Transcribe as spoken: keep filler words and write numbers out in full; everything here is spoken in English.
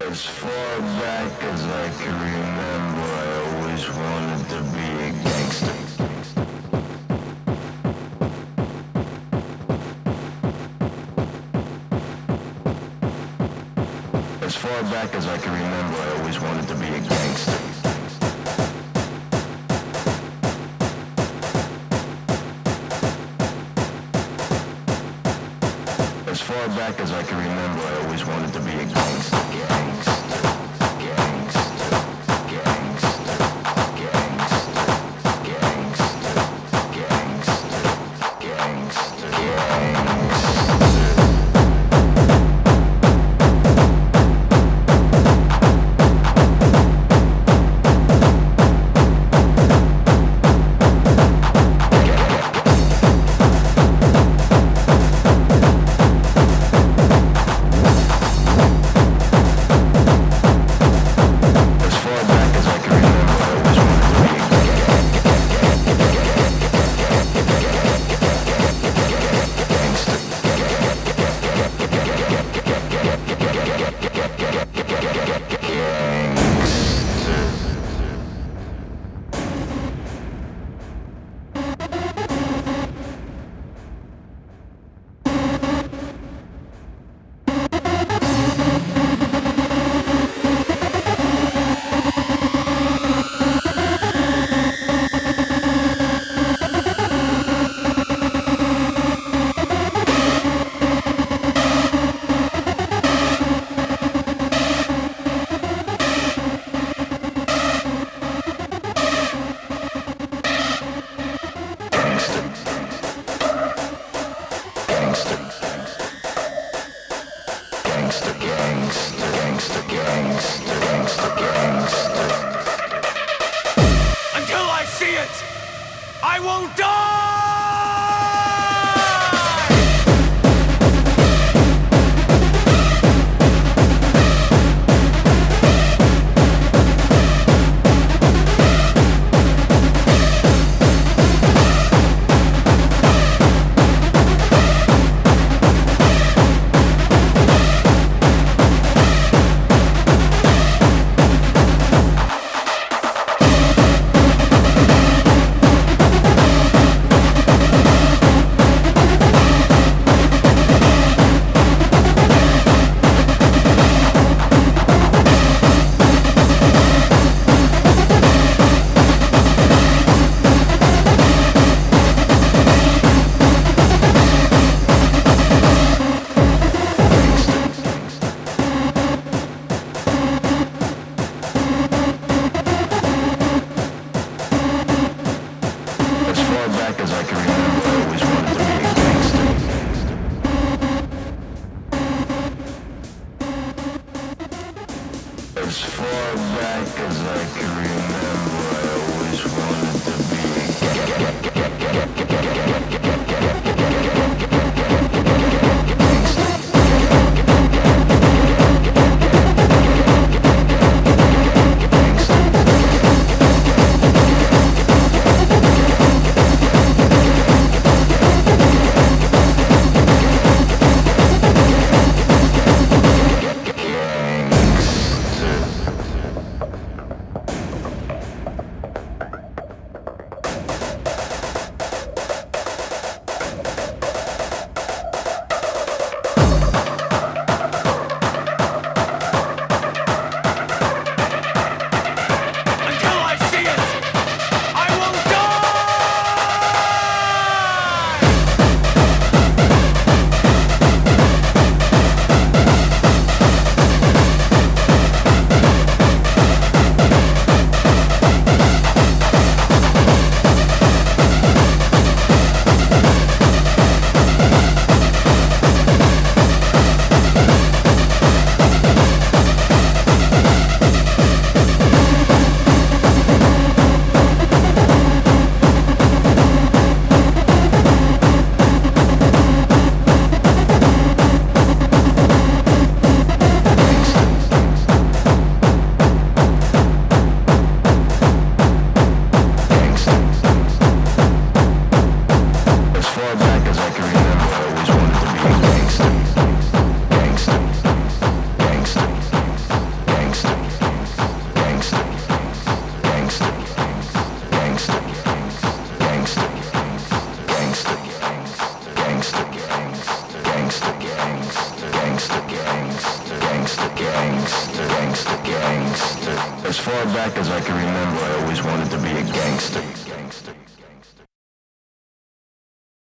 As far back as I can remember, I always wanted to be a gangster. As far back as I can remember, I always wanted to be a gangster. As far back as I can remember, I always wanted to be a gangster. Gangster. As far back as I can remember, I always wanted to be a gangster.